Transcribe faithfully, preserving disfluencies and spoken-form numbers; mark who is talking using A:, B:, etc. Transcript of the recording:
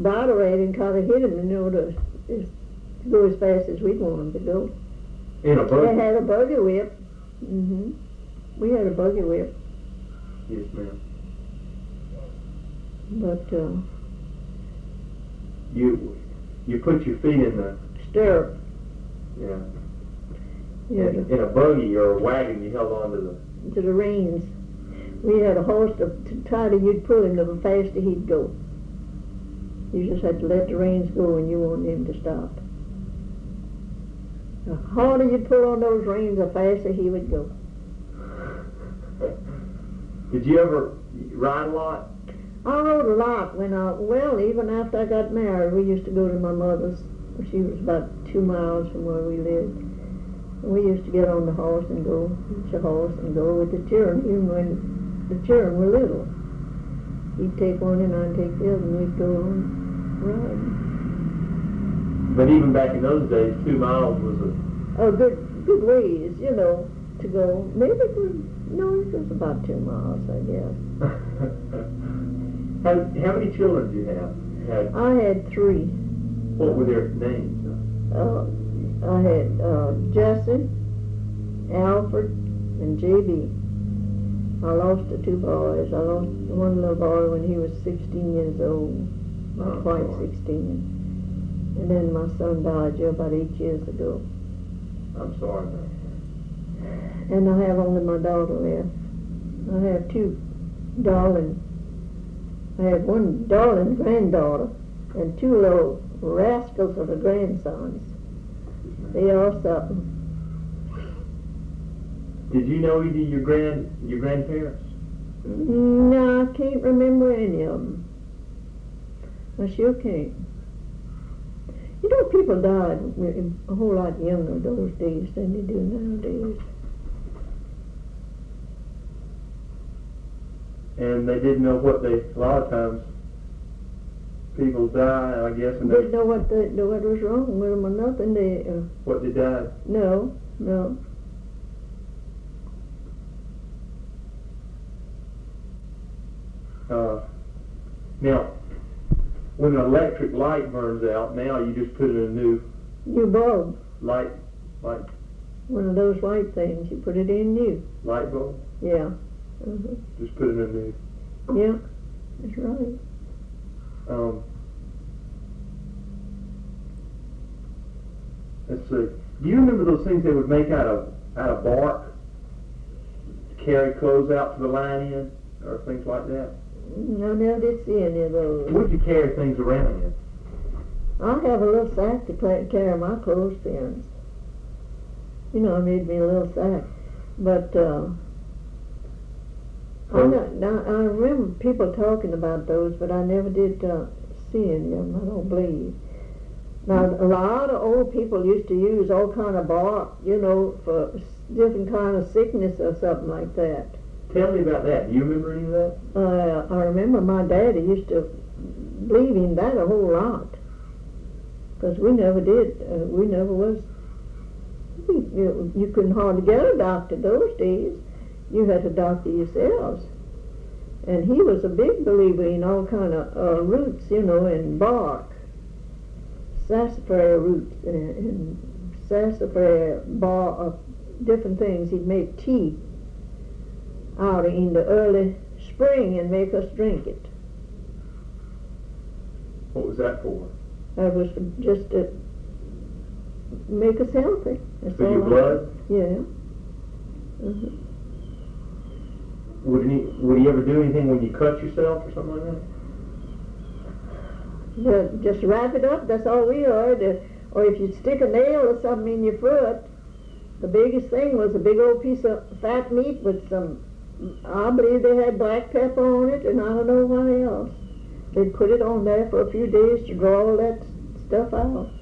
A: bridle rein and kind of hit him, you know, to, to go as fast as we'd want him to go.
B: In a buggy?
A: They had a buggy whip. Mm-hmm. We had a buggy whip.
B: Yes, ma'am.
A: But, uh...
B: You, you put your feet in the...
A: stirrup.
B: Yeah.
A: Yeah.
B: In, in a buggy or a wagon, you held on to the...
A: To the reins. We had a horse, the, the tighter you'd pull him, the faster he'd go. You just had to let the reins go when you wanted him to stop. The harder you'd pull on those reins, the faster he would go.
B: Did you ever ride a lot?
A: I rode a lot when I, well, even after I got married, we used to go to my mother's. She was about two miles from where we lived. And we used to get on the horse and go, hitch a horse and go with the children, even when the children were little. He'd take one and I'd take the other, and we'd go on riding.
B: But even back in those days, two miles was a...
A: Oh, good, good ways, you know, to go. Maybe it was, no, it was about two miles, I guess.
B: how, how many children did you have? Had,
A: I had three.
B: What were their names?
A: Uh, I had uh, Jesse, Alfred, and J B. I lost the two boys. I lost one little boy when he was sixteen years old, not
B: Oh,
A: quite
B: sorry.
A: sixteen. And then my son died yeah, about eight years ago.
B: I'm sorry about that.
A: And I have only my daughter left. I have two darling, I have one darling granddaughter and two little rascals of the grandsons. They are something.
B: Did you know either your grand your grandparents?
A: No, I can't remember any of them. I sure can't. You know, people died a whole lot younger those days than they do nowadays.
B: And they didn't know what they, a lot of times, people die, I guess, and
A: Didn't
B: they,
A: know what the, know what was wrong with them or nothing. They, uh,
B: what they died.
A: no, no.
B: Uh, now, when an electric light burns out, now you just put in a new
A: New bulb.
B: light, light,
A: One of those white things. You put it in new.
B: light bulb.
A: Yeah. Uh-huh.
B: Just put in a new.
A: Yeah, that's right.
B: Um, let's see. Do you remember those things they would make out of out of bark to carry clothes out to the line in, or things like that?
A: I never did see any of those.
B: What did you carry things around in?
A: I have a little sack to cla- carry my clothespins. You know, I made me a little sack. But, uh, I, don't, now, I remember people talking about those, but I never did uh, see any of them, I don't believe. Now, a lot of old people used to use all kind of bark, you know, for different kind of sickness or something like that.
B: Tell me about that. Do you remember any of that?
A: Uh, I remember my daddy used to believe in that a whole lot. Because we never did, uh, we never was, you, you, you couldn't hardly get a doctor those days. You had to doctor yourselves. And he was a big believer in all kind of uh, roots, you know, and bark. Sassafras roots and, and sassafras bark, uh, different things. He'd make tea out in the early spring and make us drink it.
B: What was that for?
A: That was just to make us healthy. That's
B: For your
A: all I-
B: blood?
A: Yeah. Uh-huh.
B: Would he, would he ever do anything when you cut yourself or something like that?
A: Just, just wrap it up, that's all we heard. Uh, Or if you stick a nail or something in your foot, the biggest thing was a big old piece of fat meat with some, I believe they had black pepper on it, and I don't know what else. They'd put it on there for a few days to draw all that stuff out.